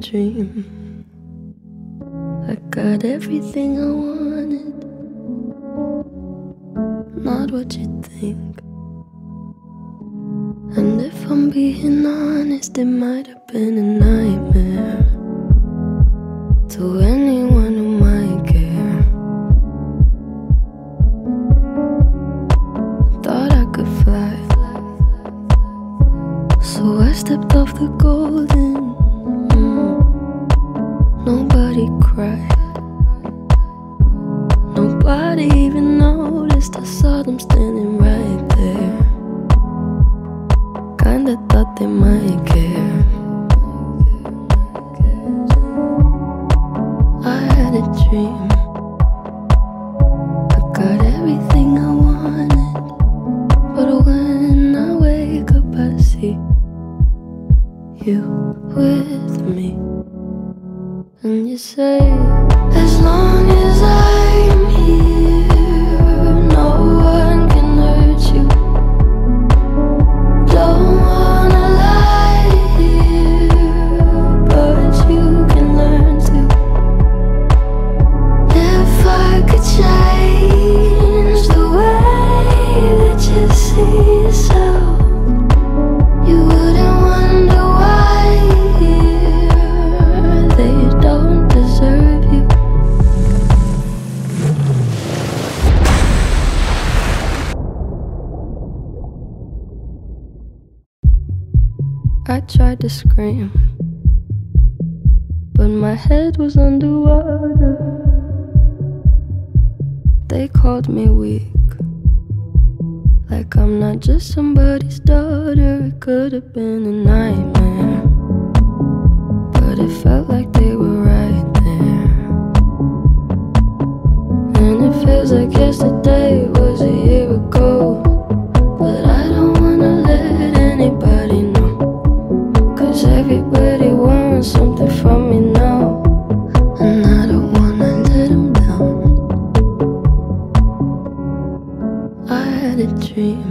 dream. I got everything I wanted, not what you think. And if I'm being honest, it might have been a nightmare to anyone who might care. Thought I could fly, so I stepped off the golden. Nobody cried, nobody even noticed. I saw them standing right there. Kinda thought they might care. I had a dream, I got everything I wanted, but when I wake up I see you with me. And you say, as long as I'm here, no one can hurt you. Don't wanna lie here, but you can learn to. If I could change the way that you see yourself, you wouldn't wonder why they don't deserve you. I tried to scream, but my head was underwater. They called me weak, like I'm not just somebody's daughter. It could have been a nightmare, but it felt like they were right there. And it feels like yesterday was a year ago, but I don't wanna let anybody know, 'cause everybody wants something from me now, and I don't wanna let them down. I had a dream,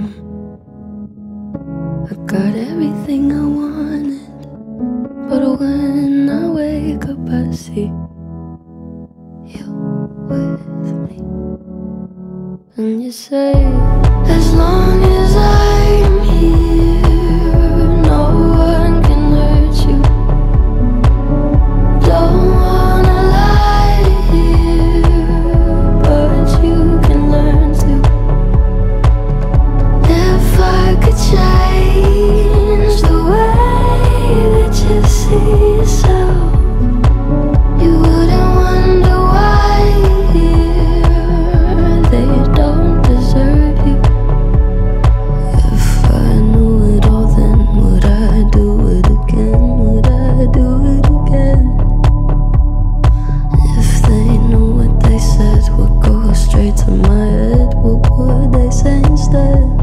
I got everything I wanted, but when I wake up I see you with me. And you say, as long as I'm here, no one can hurt you. Don't wanna lie here, but you can learn to. If I could change the way that you see yourself, you wouldn't wonder why they don't deserve you. If I knew it all, then would I do it again? Would I do it again? If they knew what they said would go straight to my head, what would they say instead?